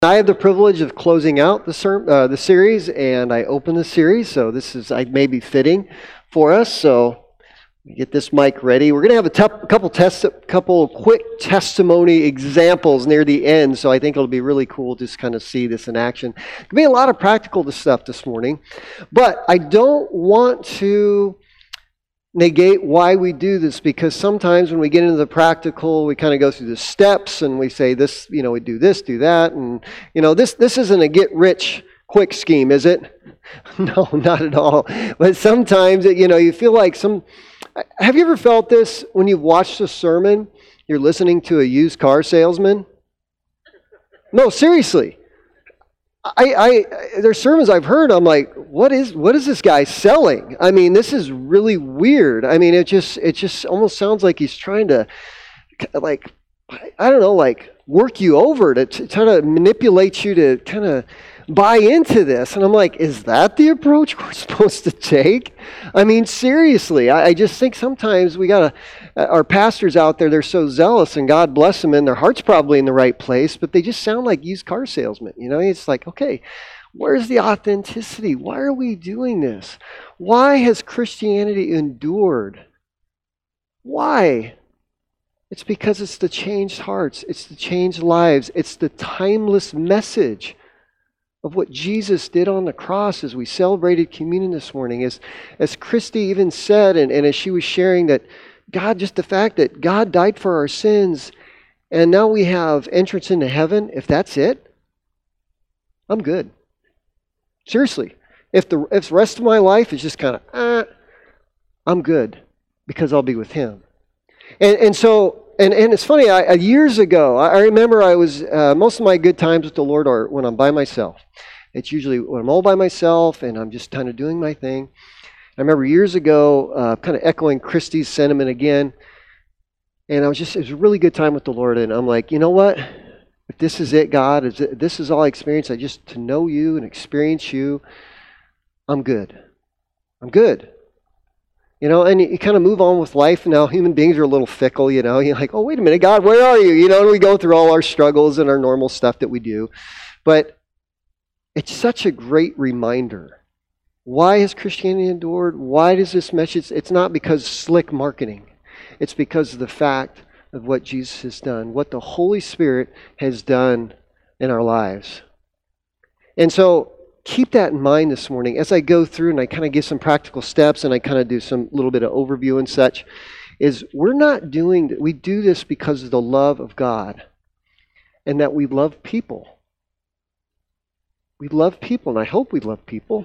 I have the privilege of closing out the series, and I open the series, so this is maybe fitting for us. So get this mic ready. We're going to have couple quick testimony examples near the end, so I think it'll be really cool to just kind of see this in action. There'll be a lot of practical stuff this morning, but I don't want to negate why we do this, because sometimes when we get into the practical, we kind of go through the steps and we say this, we do this, do that, and this isn't a get rich quick scheme, is it? No, not at all. But sometimes you feel like have you ever felt this when you've watched a sermon, you're listening to a used car salesman? No, seriously. There's sermons I've heard, I'm like, what is this guy selling? I mean, this is really weird. I mean, it just almost sounds like he's trying to, work you over to try to manipulate you to kind of buy into this. And I'm like, is that the approach we're supposed to take? I mean, seriously, I just think sometimes our pastors out there, they're so zealous, and God bless them, and their heart's probably in the right place, but they just sound like used car salesmen. It's like, okay, where's the authenticity? Why are we doing this? Why has Christianity endured? Why? It's because it's the changed hearts. It's the changed lives. It's the timeless message of what Jesus did on the cross as we celebrated communion this morning. As Christy even said, and as she was sharing, that just the fact that God died for our sins, and now we have entrance into heaven, if that's it, I'm good. Seriously. If the rest of my life is just kind of, I'm good, because I'll be with Him. And so it's funny, years ago, I remember I was, most of my good times with the Lord are when I'm by myself. It's usually when I'm all by myself and I'm just kind of doing my thing. I remember years ago, kind of echoing Christy's sentiment again, and it was a really good time with the Lord, and I'm like, you know what? If this is it, God, if this is all I experience, to know you and experience you, I'm good. I'm good. And you kind of move on with life. Now, human beings are a little fickle, You're like, oh, wait a minute, God, where are you? And we go through all our struggles and our normal stuff that we do. But it's such a great reminder. Why has Christianity endured? Why does this message? It's not because slick marketing. It's because of the fact of what Jesus has done, what the Holy Spirit has done in our lives. And so, keep that in mind this morning as I go through and I kind of give some practical steps and I kind of do some little bit of overview and such, is we do this because of the love of God and that we love people. We love people, and I hope we love people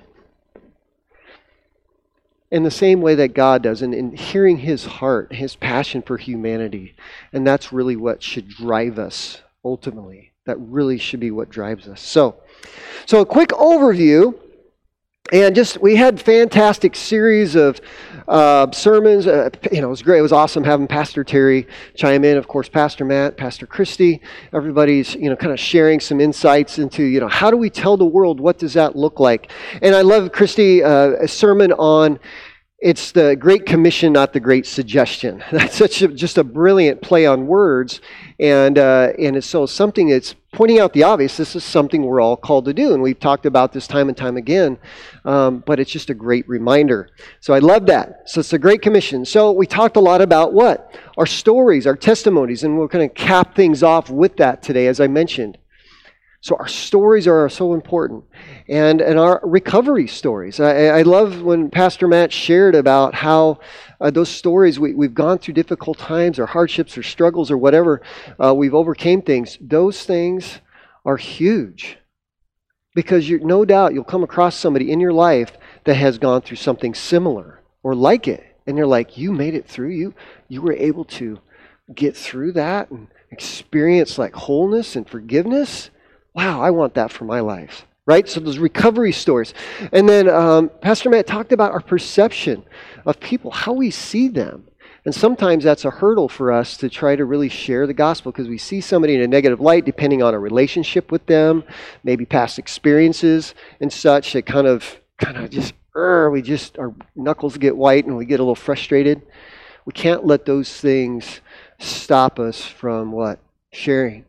in the same way that God does, and in hearing His heart, His passion for humanity. And that's really what should drive us ultimately. That really should be what drives us. So a quick overview, and we had fantastic series of sermons. It was great. It was awesome having Pastor Terry chime in. Of course, Pastor Matt, Pastor Christy. Everybody's kind of sharing some insights into how do we tell the world, what does that look like? And I love Christy a sermon on. It's the Great Commission, not the Great Suggestion. That's just a brilliant play on words, and it's so something that's pointing out the obvious. This is something we're all called to do, and we've talked about this time and time again, but it's just a great reminder. So I love that. So it's the Great Commission. So we talked a lot about what? Our stories, our testimonies, and we're going to cap things off with that today, as I mentioned. So our stories are so important, and our recovery stories. I love when Pastor Matt shared about how those stories, we've gone through difficult times or hardships or struggles or whatever, we've overcame things. Those things are huge, because no doubt you'll come across somebody in your life that has gone through something similar or like it, and you're like, you made it through, you were able to get through that and experience like wholeness and forgiveness. Wow, I want that for my life, right? So those recovery stories. And then Pastor Matt talked about our perception of people, how we see them. And sometimes that's a hurdle for us to try to really share the gospel, because we see somebody in a negative light depending on a relationship with them, maybe past experiences and such, that kind of just, our knuckles get white and we get a little frustrated. We can't let those things stop us from what? Sharing.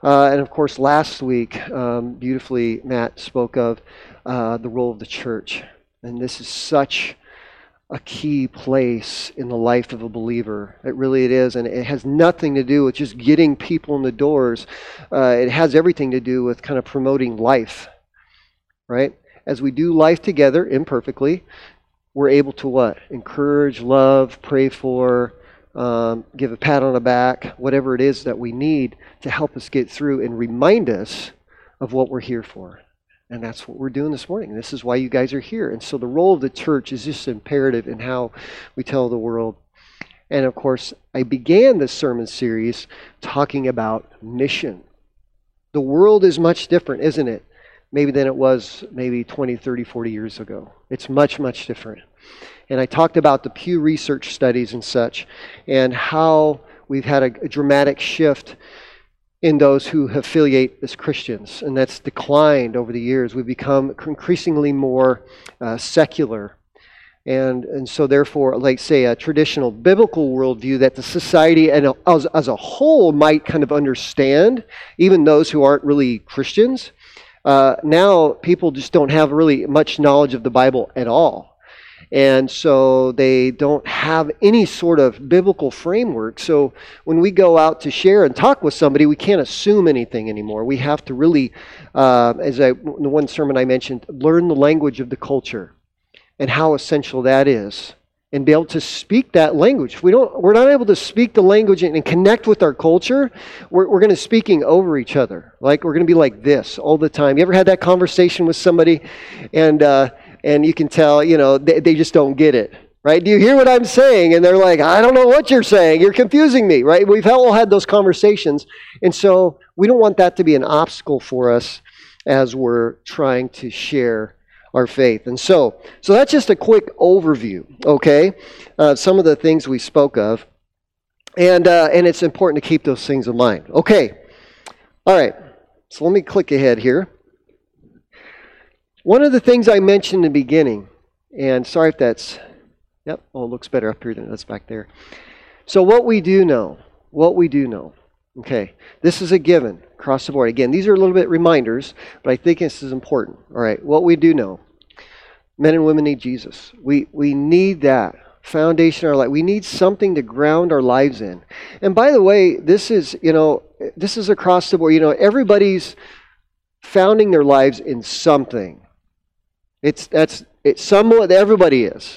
And of course, last week, beautifully, Matt spoke of the role of the church. And this is such a key place in the life of a believer. It is. And it has nothing to do with just getting people in the doors. It has everything to do with kind of promoting life, right? As we do life together imperfectly, we're able to what? Encourage, love, pray for, give a pat on the back, whatever it is that we need to help us get through and remind us of what we're here for. And that's what we're doing this morning. This is why you guys are here. And so the role of the church is just imperative in how we tell the world. And of course, I began this sermon series talking about mission. The world is much different, isn't it? Maybe than it was maybe 20, 30, 40 years ago. It's much, much different. And I talked about the Pew Research studies and such, and how we've had a dramatic shift in those who affiliate as Christians, and that's declined over the years. We've become increasingly more secular. And so therefore, like say, a traditional biblical worldview that the society and as a whole might kind of understand, even those who aren't really Christians. Now people just don't have really much knowledge of the Bible at all. And so they don't have any sort of biblical framework. So when we go out to share and talk with somebody, we can't assume anything anymore. We have to really, the one sermon I mentioned, learn the language of the culture and how essential that is, and be able to speak that language. If we're not able to speak the language and connect with our culture, we're going to speaking over each other. Like we're going to be like this all the time. You ever had that conversation with somebody and you can tell, they just don't get it, right? Do you hear what I'm saying? And they're like, I don't know what you're saying. You're confusing me, right? We've all had those conversations. And so we don't want that to be an obstacle for us as we're trying to share our faith. And so that's just a quick overview, okay? Some of the things we spoke of. And it's important to keep those things in mind. Okay. All right. So let me click ahead here. One of the things I mentioned in the beginning, and sorry if that's, it looks better up here than that's back there. So what we do know, okay, this is a given across the board. Again, these are a little bit reminders, but I think this is important. All right, what we do know, men and women need Jesus. We need that foundation in our life. We need something to ground our lives in. And by the way, this is across the board. Everybody's founding their lives in something. It's somewhat, everybody is.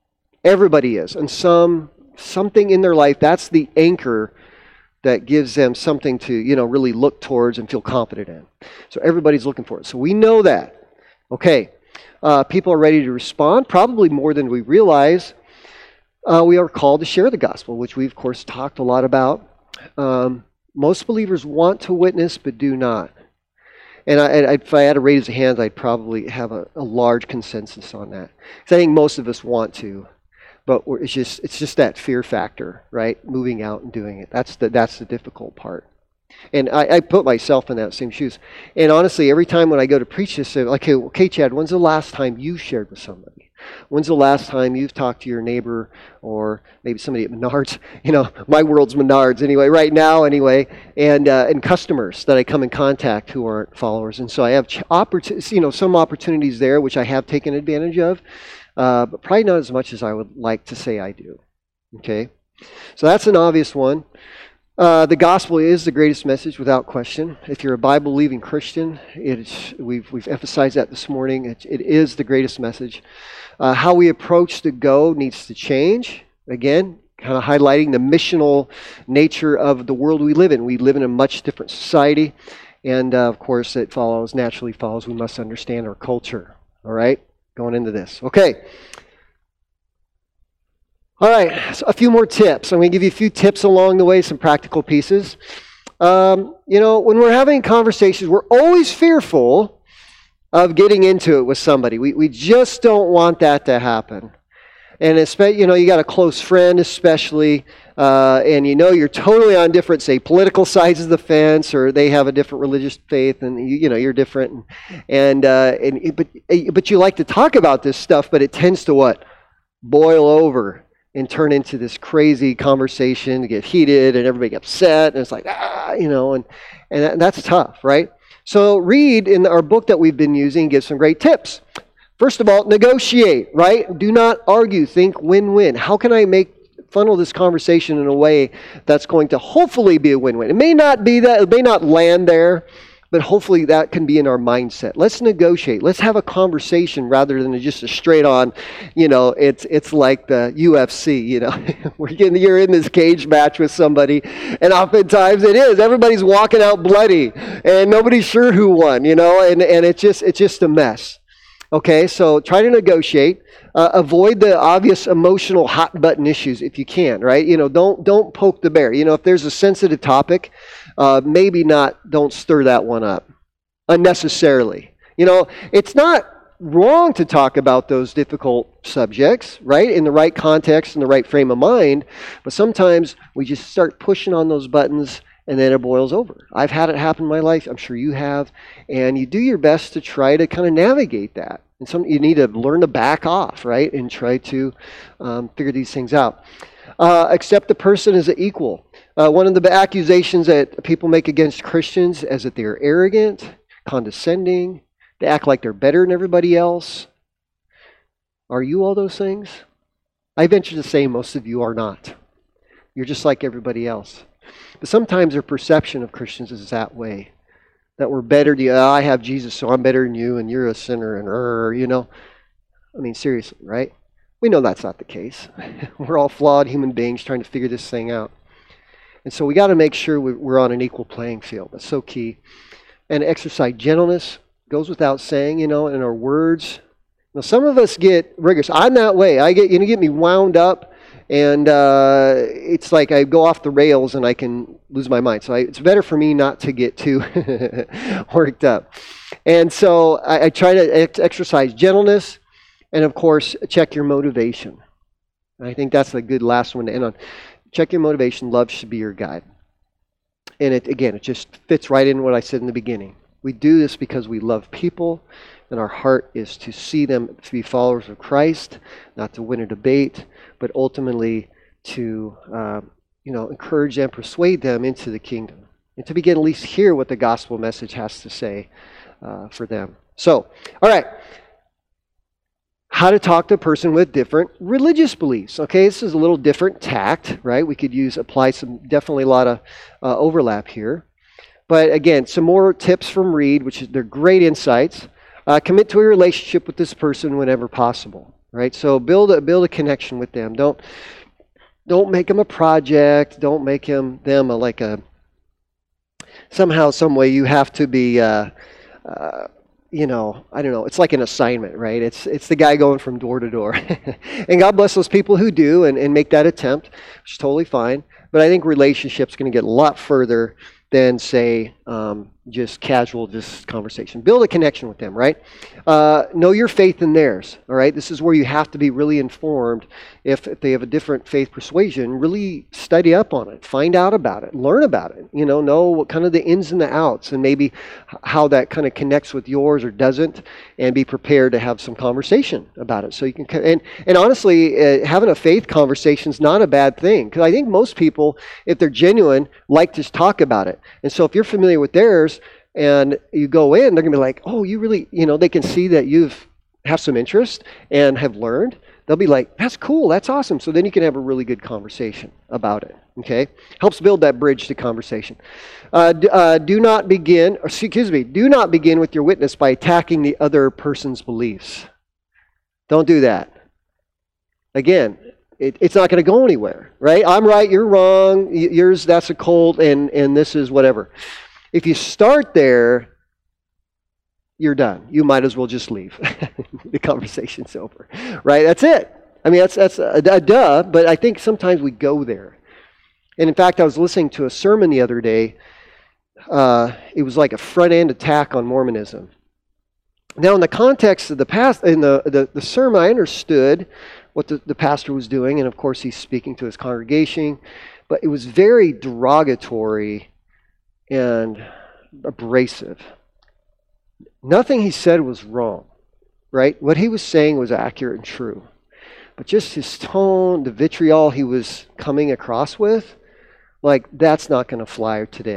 And something in their life, that's the anchor that gives them something to, really look towards and feel confident in. So everybody's looking for it. So we know that. Okay. People are ready to respond, probably more than we realize. We are called to share the gospel, which we, of course, talked a lot about. Most believers want to witness, but do not. And if I had to raise a hand, I'd probably have a large consensus on that. Because I think most of us want to, but it's just that fear factor, right? Moving out and doing it. That's the difficult part. And I put myself in that same shoes. And honestly, every time when I go to preach this, I'm like, okay, Chad, when's the last time you shared with somebody? When's the last time you've talked to your neighbor or maybe somebody at Menards? My world's Menards anyway, right now anyway, and customers that I come in contact who aren't followers. And so I have some opportunities there, which I have taken advantage of, but probably not as much as I would like to say I do. Okay? So that's an obvious one. The gospel is the greatest message without question. If you're a Bible-believing Christian, we've emphasized that this morning. It is the greatest message. How we approach the go needs to change. Again, kind of highlighting the missional nature of the world we live in. We live in a much different society. And of course, it naturally follows, we must understand our culture. All right? Going into this. Okay. All right, so a few more tips. I'm going to give you a few tips along the way, some practical pieces. When we're having conversations, we're always fearful of getting into it with somebody. We just don't want that to happen. And especially, you got a close friend especially, and you're totally on different, say, political sides of the fence, or they have a different religious faith, and you're different, but you like to talk about this stuff, but it tends to what? Boil over and turn into this crazy conversation, to get heated, and everybody get upset, and it's like, and And that's tough, right? So Reed, in our book that we've been using, gives some great tips. First of all, negotiate, right? Do not argue. Think win-win. How can I funnel this conversation in a way that's going to hopefully be a win-win? It may not be that, it may not land there, but hopefully that can be in our mindset. Let's negotiate. Let's have a conversation rather than just a straight on, it's like the UFC, you're in this cage match with somebody, and oftentimes it is. Everybody's walking out bloody, and nobody's sure who won, and it's just a mess. Okay, so try to negotiate. Avoid the obvious emotional hot button issues if you can, right? Don't poke the bear. If there's a sensitive topic, maybe don't stir that one up unnecessarily. It's not wrong to talk about those difficult subjects, right? In the right context, in the right frame of mind, but sometimes we just start pushing on those buttons and then it boils over. I've had it happen in my life. I'm sure you have. And you do your best to try to kind of navigate that. And you need to learn to back off, right? And try to figure these things out. Accept the person as an equal. One of the accusations that people make against Christians is that they're arrogant, condescending, they act like they're better than everybody else. Are you all those things? I venture to say most of you are not. You're just like everybody else. But sometimes our perception of Christians is that way. That we're better than you. I have Jesus, so I'm better than you, and you're a sinner, and I mean, seriously, right? We know that's not the case. We're all flawed human beings trying to figure this thing out. And so we got to make sure we're on an equal playing field. That's so key. And exercise gentleness goes without saying, in our words. Now, some of us get rigorous. I'm that way. You get me wound up. And it's like I go off the rails and I can lose my mind. So it's better for me not to get too worked up. And so I try to exercise gentleness and, of course, check your motivation. And I think that's a good last one to end on. Check your motivation. Love should be your guide. And it just fits right in what I said in the beginning. We do this because we love people, and our heart is to see them to be followers of Christ, not to win a debate, but ultimately to encourage them, persuade them into the kingdom, and to begin at least hear what the gospel message has to say for them. So, all right. How to talk to a person with different religious beliefs. Okay, this is a little different tact, right? We could apply definitely a lot of overlap here. But again, some more tips from Reed, they're great insights. Commit to a relationship with this person whenever possible, right? So build a connection with them. Don't make them a project. Don't make them somehow, some way you have to be. I don't know. It's like an assignment, right? It's the guy going from door to door. And God bless those people who do and make that attempt, which is totally fine. But I think relationships going to get a lot further than, say, just casual conversation. Build a connection with them, right? Know your faith in theirs, all right? This is where you have to be really informed if they have a different faith persuasion. Really study up on it. Find out about it. Learn about it. Know what kind of the ins and the outs and maybe how that kind of connects with yours or doesn't, and be prepared to have some conversation about it. So you can, and honestly, having a faith conversation is not a bad thing, because I think most people, if they're genuine, like to talk about it. And so if you're familiar with theirs and you go in, they're going to be like, oh, you really, they can see that have some interest and have learned. They'll be like, that's cool, that's awesome. So then you can have a really good conversation about it, okay? Helps build that bridge to conversation. Do not begin with your witness by attacking the other person's beliefs. Don't do that. Again, it's not going to go anywhere, right? I'm right, you're wrong, yours, that's a cult, and this is whatever. If you start there, you're done. You might as well just leave. The conversation's over, right? That's it. I mean, that's a duh, but I think sometimes we go there. And in fact, I was listening to a sermon the other day. It was like a front-end attack on Mormonism. Now, in the context of the sermon, I understood what the pastor was doing, and of course, he's speaking to his congregation, but it was very derogatory and abrasive. Nothing he said was wrong, right? What he was saying was accurate and true. But just his tone, the vitriol he was coming across with, like, that's not going to fly today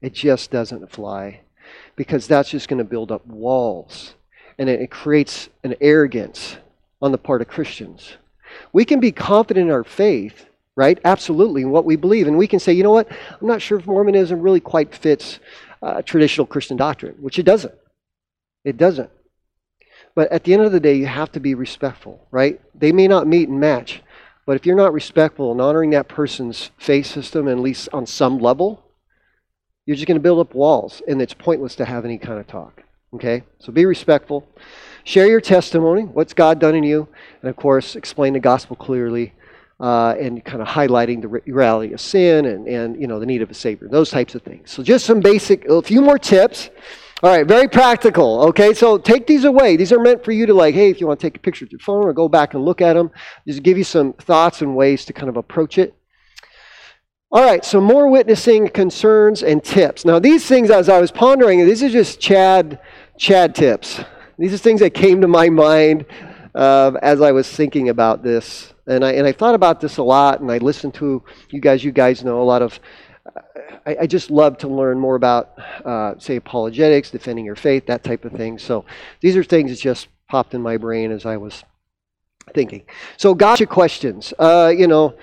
It just doesn't fly, because that's just going to build up walls, and it creates an arrogance on the part of Christians. We can be confident in our faith, right? Absolutely, in what we believe. And we can say, you know what? I'm not sure if Mormonism really quite fits traditional Christian doctrine, which it doesn't. It doesn't. But at the end of the day, you have to be respectful, right? They may not meet and match, but if you're not respectful and honoring that person's faith system, at least on some level, you're just going to build up walls, and it's pointless to have any kind of talk. Okay? So be respectful. Share your testimony, what's God done in you, and of course, explain the gospel clearly, and kind of highlighting the reality of sin and the need of a Savior, those types of things. So just a few more tips. All right, very practical, okay? So take these away. These are meant for you to hey, if you want to take a picture with your phone or go back and look at them, just give you some thoughts and ways to kind of approach it. All right, so more witnessing concerns and tips. Now these things, as I was pondering, these are just Chad tips. These are things that came to my mind as I was thinking about this. And I thought about this a lot, and I listened to you guys know a lot of, I just love to learn more about, say, apologetics, defending your faith, that type of thing. So these are things that just popped in my brain as I was thinking. So gotcha questions. Somebody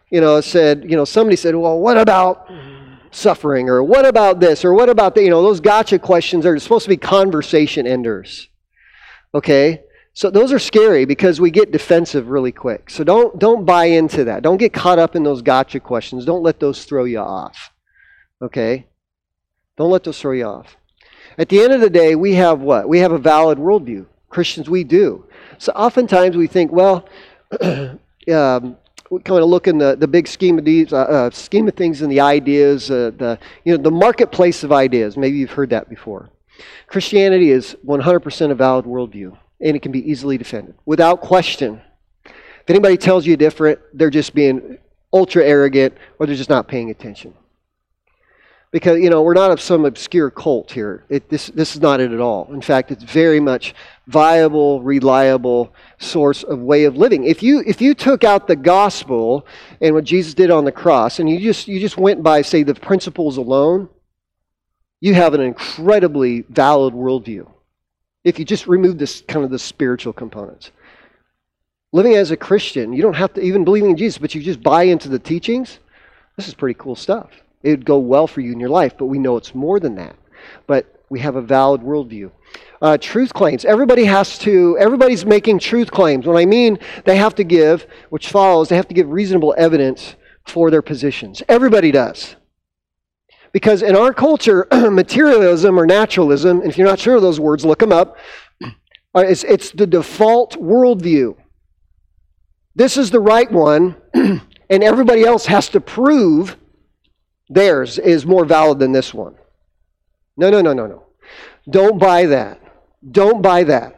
said, well, what about suffering? Or what about this? Or what about that? Those gotcha questions are supposed to be conversation enders. Okay? So those are scary because we get defensive really quick. So don't buy into that. Don't get caught up in those gotcha questions. Don't let those throw you off. Okay? Don't let those throw you off. At the end of the day, we have what? We have a valid worldview. Christians, we do. So oftentimes we think, well, we kind of look in the big scheme of things and the ideas, the marketplace of ideas. Maybe you've heard that before. Christianity is 100% a valid worldview, and it can be easily defended without question. If anybody tells you different, they're just being ultra arrogant, or they're just not paying attention. Because, we're not of some obscure cult here. This is not it at all. In fact, it's very much viable, reliable source of way of living. If you took out the gospel and what Jesus did on the cross, and you just went by, say, the principles alone, you have an incredibly valid worldview. If you just remove this kind of the spiritual components. Living as a Christian, you don't have to even believe in Jesus, but you just buy into the teachings. This is pretty cool stuff. It would go well for you in your life, but we know it's more than that. But we have a valid worldview. Truth claims. Everybody's making truth claims. When I mean they have to give reasonable evidence for their positions. Everybody does. Because in our culture, materialism or naturalism, and if you're not sure of those words, look them up, it's the default worldview. This is the right one, and everybody else has to prove theirs is more valid than this one. No. Don't buy that. Don't buy that.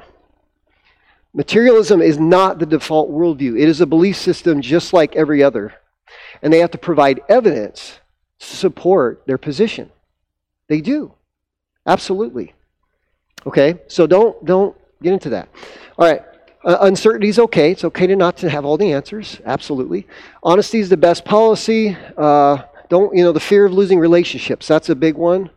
Materialism is not the default worldview. It is a belief system just like every other. And they have to provide evidence to support their position. They do. Absolutely. Okay? So don't get into that. All right. Uncertainty is okay. It's okay not to have all the answers. Absolutely. Honesty is the best policy. The fear of losing relationships. That's a big one.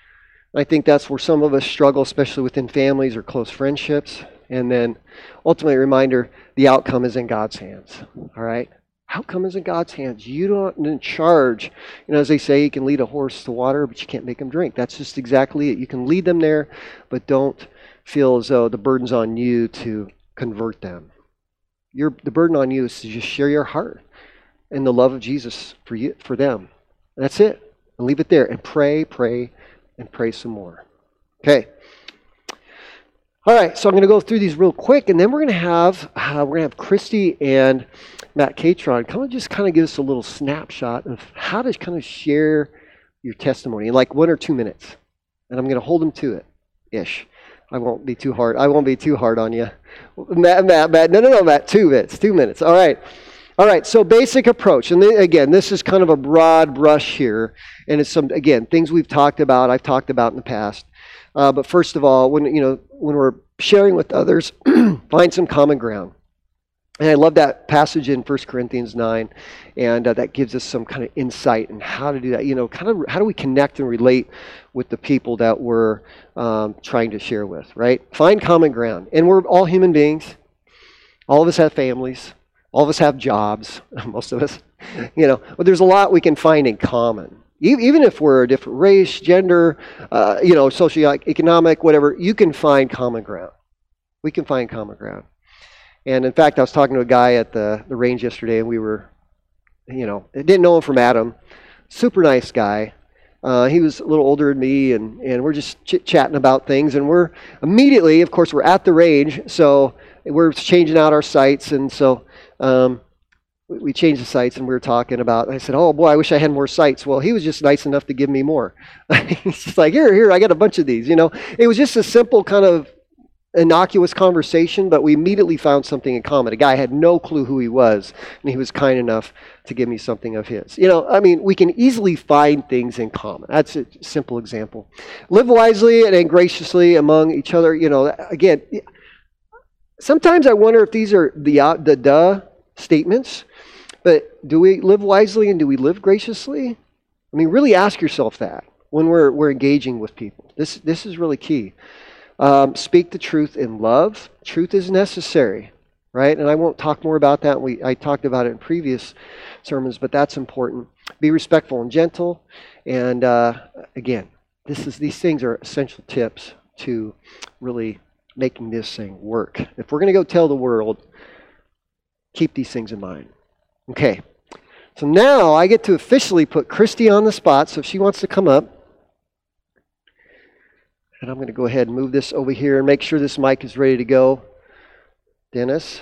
I think that's where some of us struggle, especially within families or close friendships. And then, ultimately, a reminder, the outcome is in God's hands. All right? Outcome is in God's hands. You're not in charge. As they say, you can lead a horse to water, but you can't make them drink. That's just exactly it. You can lead them there, but don't feel as though the burden's on you to convert them. The burden on you is to just share your heart and the love of Jesus for them. That's it. And leave it there. And pray, and pray some more. Okay. All right. So I'm going to go through these real quick, and then we're going to have Christy and Matt Catron kind of give us a little snapshot of how to kind of share your testimony in like 1 or 2 minutes. And I'm going to hold them to it, ish. I won't be too hard on you. Matt. No, Matt, 2 minutes. 2 minutes. All right, so basic approach. And again, this is kind of a broad brush here. And it's things I've talked about in the past. But first of all, when we're sharing with others, find some common ground. And I love that passage in 1 Corinthians 9, and that gives us some kind of insight in how to do that. Kind of how do we connect and relate with the people that we're trying to share with, right? Find common ground. And we're all human beings. All of us have families. All of us have jobs, most of us. But there's a lot we can find in common. Even if we're a different race, gender, socioeconomic, whatever, you can find common ground. We can find common ground. And in fact, I was talking to a guy at the range yesterday, and we were, didn't know him from Adam. Super nice guy. He was a little older than me, and we're just chit-chatting about things. And we're immediately, of course, we're at the range, so we're changing out our sights. And so we changed the sights, and we were talking about, I said, oh boy, I wish I had more sights. Well, he was just nice enough to give me more. He's just like, here, I got a bunch of these. It was just a simple kind of innocuous conversation, but we immediately found something in common. A guy had no clue who he was, and he was kind enough to give me something of his. We can easily find things in common. That's a simple example. Live wisely and graciously among each other. Again, sometimes I wonder if these are the duh statements, but do we live wisely and do we live graciously? Really ask yourself that when we're engaging with people. This is really key. Speak the truth in love. Truth is necessary, right? And I won't talk more about that. I talked about it in previous sermons, but that's important. Be respectful and gentle. And again, these things are essential tips to really making this thing work. If we're going to go tell the world, keep these things in mind. Okay. So now I get to officially put Christy on the spot. So if she wants to come up. And I'm going to go ahead and move this over here and make sure this mic is ready to go. Dennis.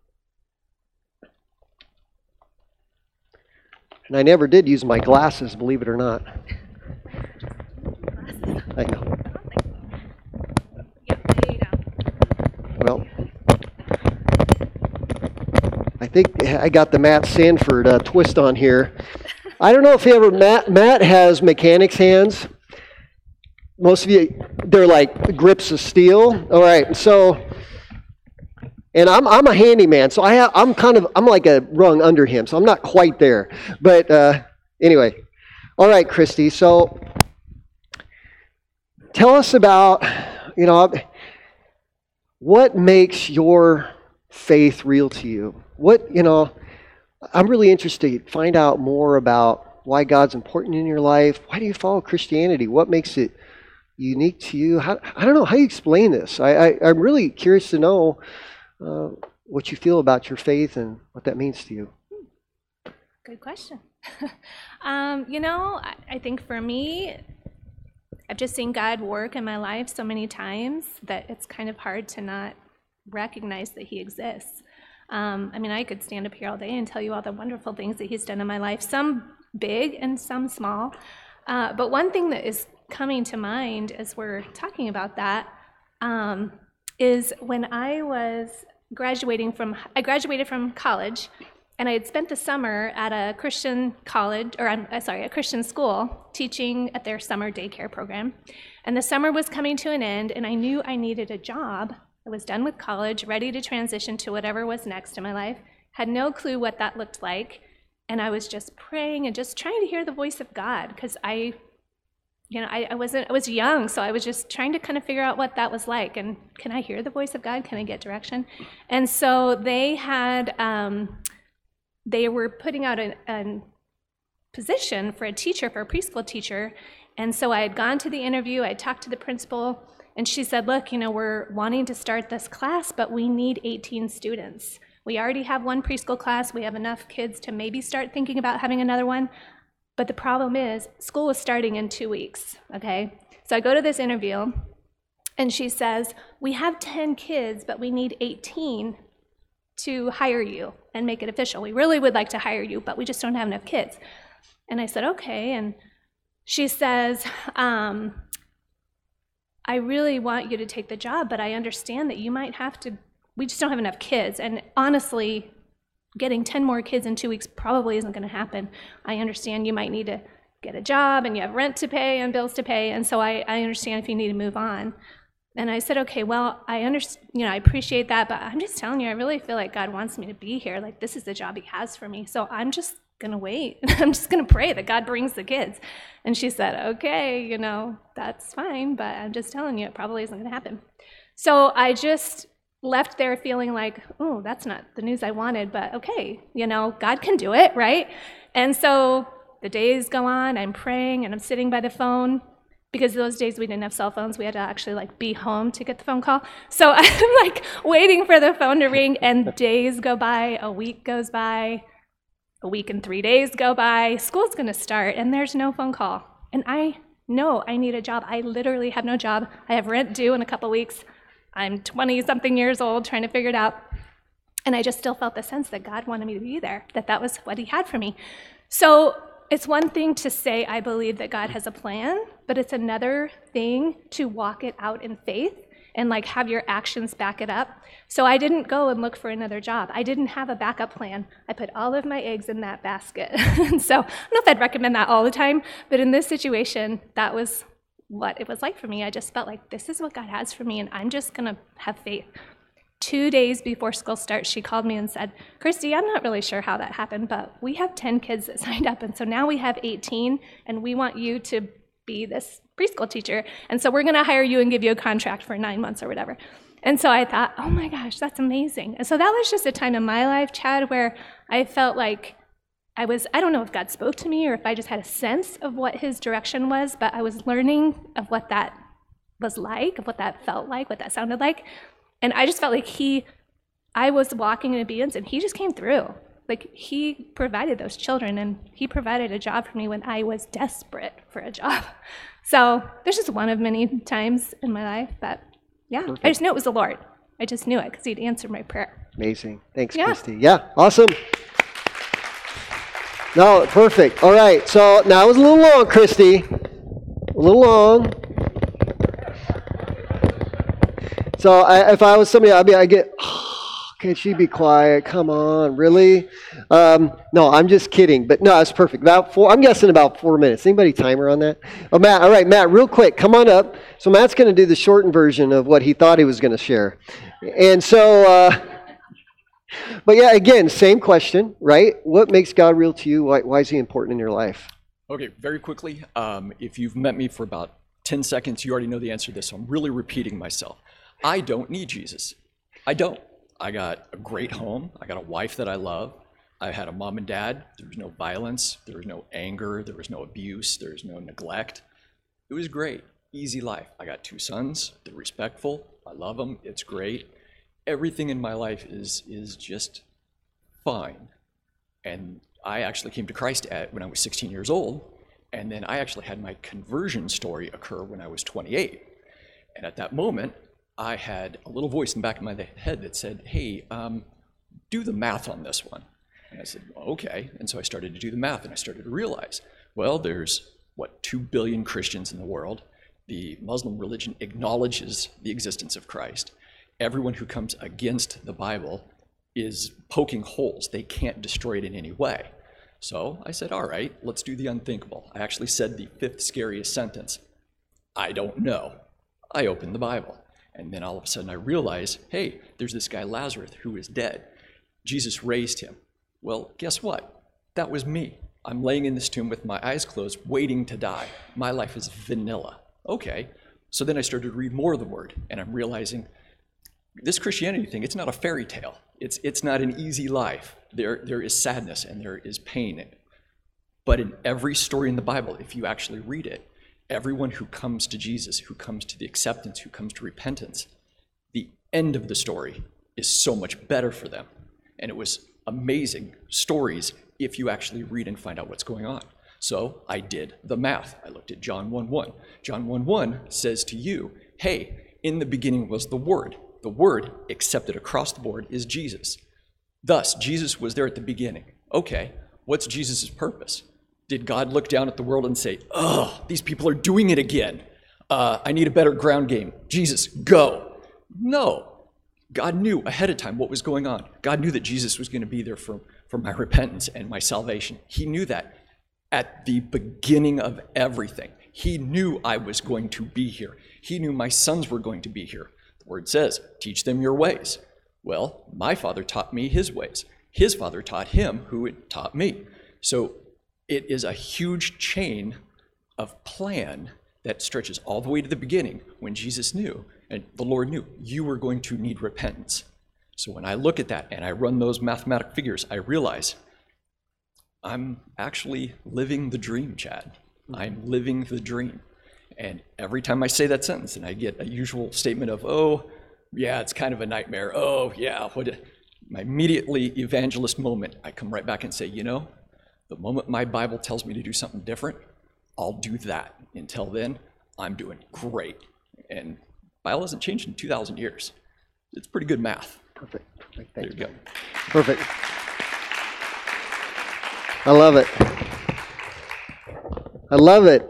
And I never did use my glasses, believe it or not. I know. Well, I think I got the Matt Sanford twist on here. I don't know if Matt has mechanic's hands. Most of you, they're like grips of steel. All right, so, and I'm a handyman, so I'm like a rung under him, so I'm not quite there. But anyway, all right, Christy. So, tell us about, what makes your faith real to you? I'm really interested. Find out more about why God's important in your life. Why do you follow Christianity? What makes it unique to you? I don't know how you explain this. I'm really curious to know what you feel about your faith and what that means to you. Good question. I think for me, I've just seen God work in my life so many times that it's kind of hard to not recognize that He exists. I could stand up here all day and tell you all the wonderful things that He's done in my life, some big and some small. But one thing that is coming to mind as we're talking about that is when I graduated from college, and I had spent the summer at a Christian college, a Christian school, teaching at their summer daycare program. And the summer was coming to an end, and I knew I needed a job. I was done with college, ready to transition to whatever was next in my life. Had no clue what that looked like, and I was just praying and just trying to hear the voice of God, because I was young, so I was just trying to kind of figure out what that was like. And can I hear the voice of God? Can I get direction? And so they were putting out a position for a preschool teacher. And so I had gone to the interview, I talked to the principal, and she said, look, we're wanting to start this class, but we need 18 students. We already have one preschool class. We have enough kids to maybe start thinking about having another one. But the problem is, school is starting in 2 weeks, okay? So I go to this interview, and she says, we have 10 kids, but we need 18 to hire you and make it official. We really would like to hire you, but we just don't have enough kids. And I said, okay. And she says, I really want you to take the job, but I understand that you might have to, we just don't have enough kids. And honestly, getting 10 more kids in 2 weeks probably isn't going to happen. I understand you might need to get a job, and you have rent to pay and bills to pay, and so I understand if you need to move on. And I said, okay, well, I understand, I appreciate that, but I'm just telling you, I really feel like God wants me to be here. Like, this is the job he has for me. So I'm just going to wait. I'm just going to pray that God brings the kids. And she said, okay, that's fine, but I'm just telling you, it probably isn't going to happen. So I just left there feeling like, oh, that's not the news I wanted, but okay, God can do it, right? And so the days go on, I'm praying, and I'm sitting by the phone. Because those days we didn't have cell phones, we had to actually be home to get the phone call. So I'm waiting for the phone to ring, and days go by, a week goes by, a week and 3 days go by, school's gonna start, and there's no phone call. And I know I need a job. I literally have no job. I have rent due in a couple weeks. I'm 20-something years old trying to figure it out. And I just still felt the sense that God wanted me to be there, that was what he had for me. So it's one thing to say, I believe that God has a plan, but it's another thing to walk it out in faith and have your actions back it up. So I didn't go and look for another job. I didn't have a backup plan. I put all of my eggs in that basket. And so I don't know if I'd recommend that all the time, but in this situation, that was what it was like for me. I just felt like this is what God has for me, and I'm just gonna have faith. 2 days before school starts, she called me and said, Christy, I'm not really sure how that happened, but we have 10 kids that signed up, and so now we have 18, and we want you to be this preschool teacher, and so we're going to hire you and give you a contract for 9 months or whatever. And so I thought, oh my gosh, that's amazing. And so that was just a time in my life, Chad, where I felt like I don't know if God spoke to me or if I just had a sense of what his direction was, but I was learning of what that was like, of what that felt like, what that sounded like. And I just felt like I was walking in obedience, and he just came through. He provided those children, and he provided a job for me when I was desperate for a job. So there's just one of many times in my life, but yeah, perfect. I just knew it was the Lord. I just knew it because he'd answered my prayer. Amazing. Thanks, Christy. Yeah, awesome. No, perfect. All right, so now it was a little long, Christy. A little long. So if I was somebody, I get, can she be quiet? Come on, really? No, I'm just kidding. But no, it's perfect. I'm guessing about 4 minutes. Anybody timer on that? Oh, Matt. All right, Matt, real quick, come on up. So Matt's going to do the shortened version of what he thought he was going to share. And so, but yeah, again, same question, right? What makes God real to you? Why is he important in your life? Okay, very quickly. If you've met me for about 10 seconds, you already know the answer to this. So I'm really repeating myself. I don't need Jesus. I don't. I got a great home. I got a wife that I love. I had a mom and dad. There was no violence. There was no anger. There was no abuse. There was no neglect. It was great. Easy life. I got 2 sons. They're respectful. I love them. It's great. Everything in my life is just fine. And I actually came to Christ when I was 16 years old. And then I actually had my conversion story occur when I was 28. And at that moment, I had a little voice in the back of my head that said, hey, do the math on this one. And I said, okay. And so I started to do the math, and I started to realize, well, there's, 2 billion Christians in the world. The Muslim religion acknowledges the existence of Christ. Everyone who comes against the Bible is poking holes. They can't destroy it in any way. So I said, all right, let's do the unthinkable. I actually said the 5th scariest sentence. I don't know. I opened the Bible. And then all of a sudden I realized, hey, there's this guy Lazarus who is dead. Jesus raised him. Well, guess what? That was me. I'm laying in this tomb with my eyes closed, waiting to die. My life is vanilla. Okay. So then I started to read more of the Word, and I'm realizing this Christianity thing, it's not a fairy tale. It's not an easy life. There is sadness and there is pain in it. But in every story in the Bible, if you actually read it, everyone who comes to Jesus, who comes to the acceptance, who comes to repentance, the end of the story is so much better for them. And it was amazing stories if you actually read and find out what's going on. So I did the math. I looked at John 1:1. John 1:1 says to you, hey, in the beginning was the Word. The Word, accepted across the board, is Jesus. Thus, Jesus was there at the beginning. Okay, what's Jesus' purpose? Did God look down at the world and say, oh, these people are doing it again. I need a better ground game. Jesus, go. No. God knew ahead of time what was going on. God knew that Jesus was going to be there for my repentance and my salvation. He knew that at the beginning of everything. He knew I was going to be here. He knew my sons were going to be here. The word says, teach them your ways. Well, my father taught me his ways. His father taught him who had taught me. So it is a huge chain of plan that stretches all the way to the beginning when Jesus knew, and the Lord knew, you were going to need repentance. So when I look at that and I run those mathematical figures, I realize I'm actually living the dream, Chad. I'm living the dream. And every time I say that sentence and I get a usual statement of, oh, yeah, it's kind of a nightmare. Oh, yeah, my immediately evangelist moment, I come right back and say, the moment my Bible tells me to do something different, I'll do that. Until then, I'm doing great. And Bible hasn't changed in 2,000 years. It's pretty good math. Perfect. Thank There you go. Perfect. I love it. I love it.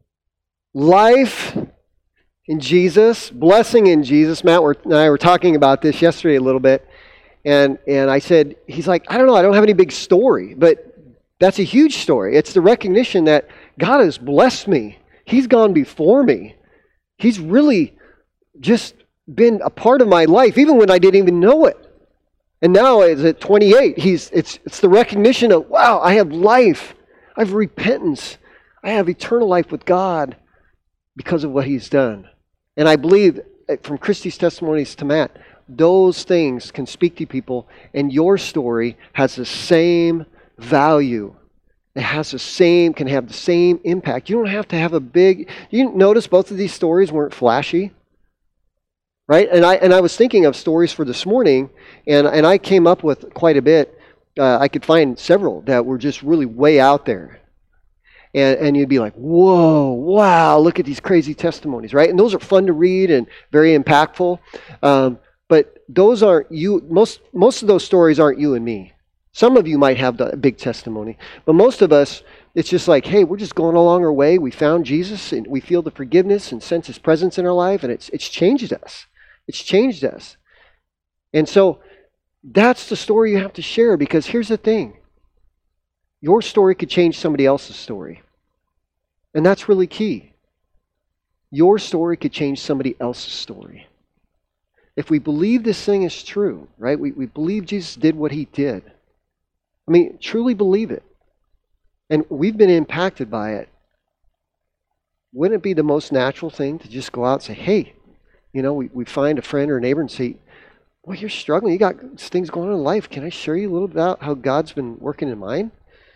Life in Jesus, blessing in Jesus. Matt and I were talking about this yesterday a little bit, and I said, he's like, I don't know, I don't have any big story, but that's a huge story. It's the recognition that God has blessed me. He's gone before me. He's really just been a part of my life, even when I didn't even know it. And now, as at 28, it's the recognition of, wow, I have life. I have repentance. I have eternal life with God because of what He's done. And I believe, from Christy's testimonies to Matt, those things can speak to people, and your story has the same value. It has can have the same impact. You don't have to have a big. You notice both of these stories weren't flashy, right? And I was thinking of stories for this morning, and I came up with quite a bit. I could find several that were just really way out there, and you'd be like, whoa, wow, look at these crazy testimonies, right? And those are fun to read and very impactful. But those aren't you. Most of those stories aren't you and me. Some of you might have a big testimony, but most of us, it's just like, hey, we're just going along our way. We found Jesus, and we feel the forgiveness and sense His presence in our life, and it's changed us. It's changed us. And so that's the story you have to share, because here's the thing. Your story could change somebody else's story. And that's really key. Your story could change somebody else's story. If we believe this thing is true, right? We believe Jesus did what He did. I mean, truly believe it. And we've been impacted by it. Wouldn't it be the most natural thing to just go out and say, hey, we find a friend or a neighbor and say, well, you're struggling. You got things going on in life. Can I share you a little bit about how God's been working in mine?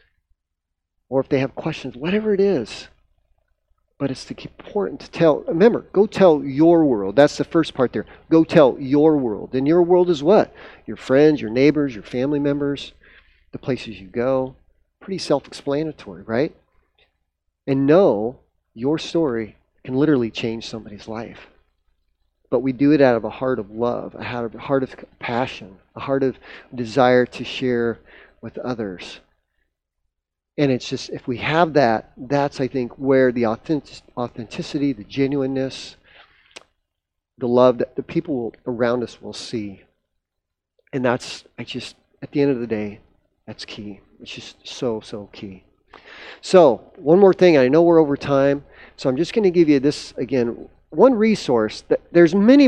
Or if they have questions, whatever it is. But it's important to tell. Remember, go tell your world. That's the first part there. Go tell your world. And your world is what? Your friends, your neighbors, your family members, the places you go. Pretty self-explanatory, right? And know your story can literally change somebody's life. But we do it out of a heart of love, a heart of compassion, a heart of desire to share with others. And it's just, if we have that, that's, I think, where the authenticity, the genuineness, the love that the people around us will see. And that's, at the end of the day, that's key. It's just so, so key. So, one more thing. I know we're over time, so I'm just going to give you this, again, one resource. There's many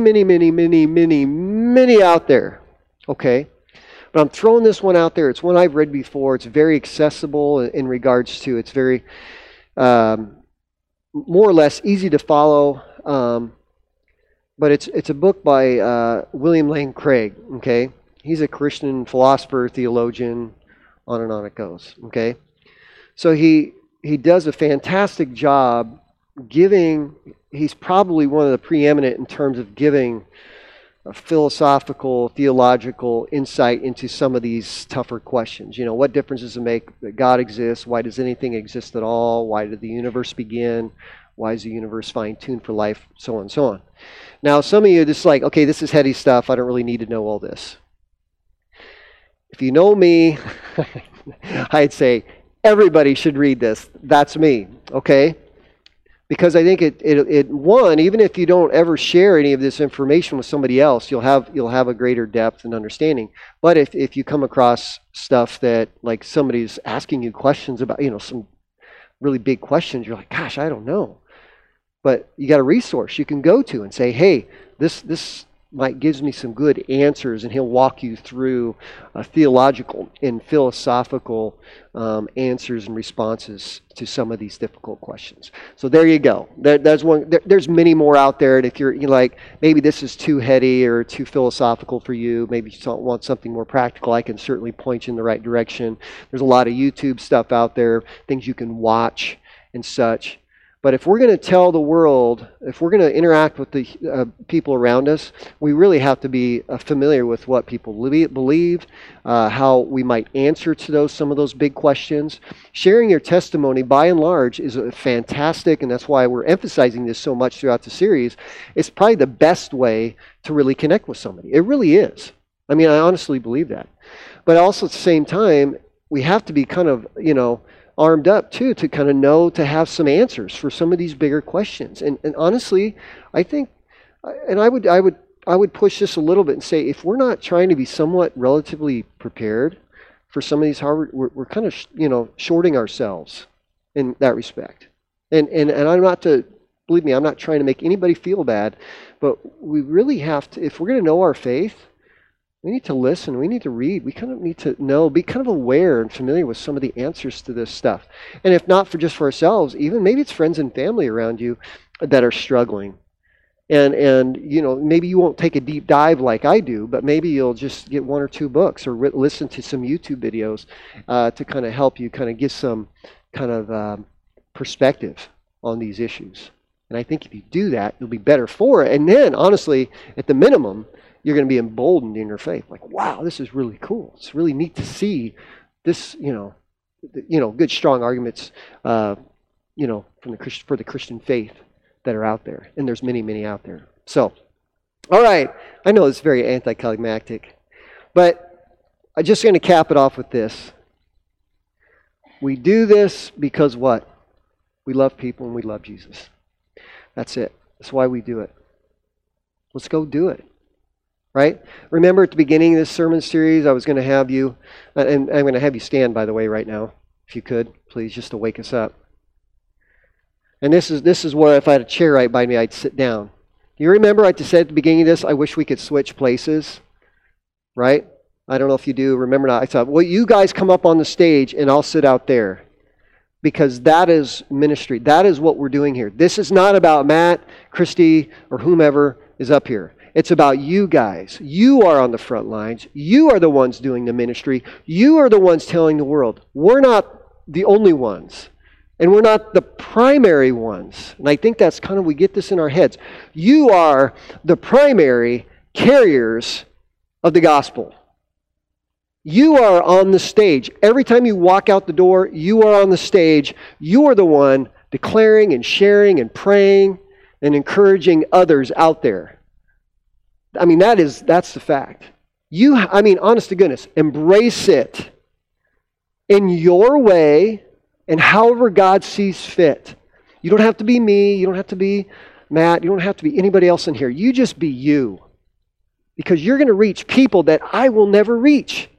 out there, okay? But I'm throwing this one out there. It's one I've read before. It's very accessible in regards to, it's very more or less easy to follow. But it's a book by William Lane Craig, okay? He's a Christian philosopher, theologian, on and on it goes, okay? So he does a fantastic job giving, he's probably one of the preeminent in terms of giving a philosophical, theological insight into some of these tougher questions. What difference does it make that God exists? Why does anything exist at all? Why did the universe begin? Why is the universe fine-tuned for life? So on and so on. Now, some of you are just like, okay, this is heady stuff. I don't really need to know all this. If you know me, I'd say everybody should read this. That's me, okay? Because I think it one, even if you don't ever share any of this information with somebody else, you'll have a greater depth and understanding. But if you come across stuff that, like, somebody's asking you questions about, some really big questions, you're like, gosh, I don't know. But you got a resource you can go to and say, hey, this Mike gives me some good answers, and he'll walk you through theological and philosophical answers and responses to some of these difficult questions. So there you go. There's one. There's many more out there. And if you're like, maybe this is too heady or too philosophical for you, maybe you don't want something more practical, I can certainly point you in the right direction. There's a lot of YouTube stuff out there, things you can watch and such. But if we're going to tell the world, if we're going to interact with the people around us, we really have to be familiar with what people believe, how we might answer to some of those big questions. Sharing your testimony, by and large, is fantastic, and that's why we're emphasizing this so much throughout the series. It's probably the best way to really connect with somebody. It really is. I mean, I honestly believe that. But also at the same time, we have to be kind of, armed up too, to kind of know, to have some answers for some of these bigger questions. And honestly, I think, and I would push this a little bit and say, if we're not trying to be somewhat relatively prepared for some of these hard, we're kind of shorting ourselves in that respect. And I'm not to, believe me, I'm not trying to make anybody feel bad, but we really have to, if we're going to know our faith, we need to listen. We need to read. We kind of need to know, be kind of aware and familiar with some of the answers to this stuff. And if not for ourselves, even maybe it's friends and family around you that are struggling. And maybe you won't take a deep dive like I do, but maybe you'll just get one or two books or listen to some YouTube videos to kind of help you kind of get some kind of perspective on these issues. And I think if you do that, you'll be better for it. And then, honestly, at the minimum, you're going to be emboldened in your faith. Like, wow, this is really cool. It's really neat to see this, good, strong arguments, for the Christian faith that are out there. And there's many, many out there. So, all right. I know it's very anticlimactic, but I'm just going to cap it off with this. We do this because what? We love people and we love Jesus. That's it. That's why we do it. Let's go do it. Right? Remember at the beginning of this sermon series, I was going to have you, and I'm going to have you stand, by the way, right now, if you could, please, just to wake us up. And this is where if I had a chair right by me, I'd sit down. You remember I said at the beginning of this, I wish we could switch places, right? I don't know if you do. Remember not? I thought, well, you guys come up on the stage and I'll sit out there. Because that is ministry. That is what we're doing here. This is not about Matt, Christy, or whomever is up here. It's about you guys. You are on the front lines. You are the ones doing the ministry. You are the ones telling the world. We're not the only ones. And we're not the primary ones. And I think that's kind of, we get this in our heads. You are the primary carriers of the gospel. You are on the stage. Every time you walk out the door, you are on the stage. You are the one declaring and sharing and praying and encouraging others out there. I mean, that's the fact. Honest to goodness, embrace it in your way and however God sees fit. You don't have to be me. You don't have to be Matt. You don't have to be anybody else in here. You just be you. Because you're going to reach people that I will never reach.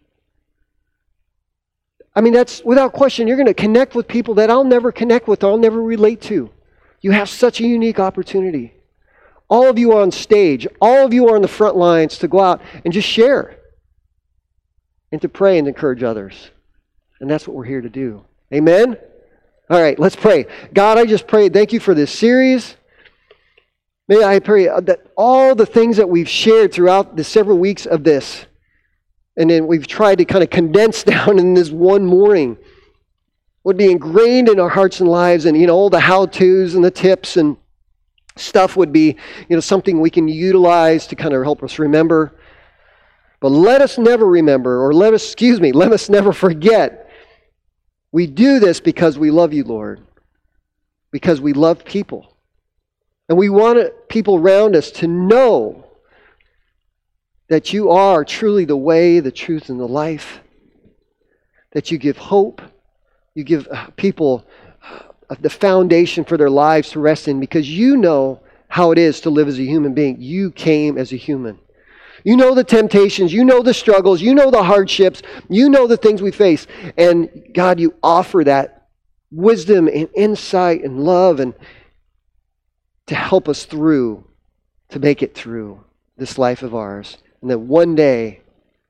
I mean, that's without question. You're going to connect with people that I'll never connect with, or I'll never relate to. You have such a unique opportunity. All of you are on stage. All of you are on the front lines to go out and just share and to pray and encourage others. And that's what we're here to do. Amen? All right, let's pray. God, I just pray, thank you for this series. May I pray that all the things that we've shared throughout the several weeks of this, and then we've tried to kind of condense down in this one morning, would be ingrained in our hearts and lives, and all the how-tos and the tips and stuff would be something we can utilize to kind of help us remember. But let us never remember, or let us never forget. We do this because we love you, Lord. Because we love people. And we want people around us to know that you are truly the way, the truth, and the life. That you give hope. You give people the foundation for their lives to rest in, because you know how it is to live as a human being. You came as a human. You know the temptations, you know the struggles, you know the hardships, you know the things we face. And God, you offer that wisdom and insight and love, and to help us through, to make it through this life of ours. And that one day,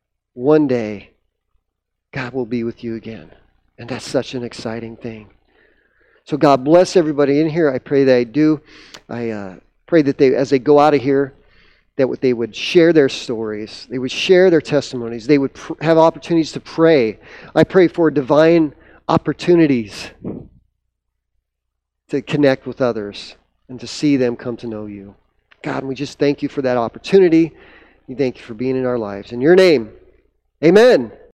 God will be with you again. And that's such an exciting thing. So God bless everybody in here. I pray they do. I pray that they, as they go out of here, that they would share their stories. They would share their testimonies. They would have opportunities to pray. I pray for divine opportunities to connect with others and to see them come to know you. God, we just thank you for that opportunity. We thank you for being in our lives. In your name, amen.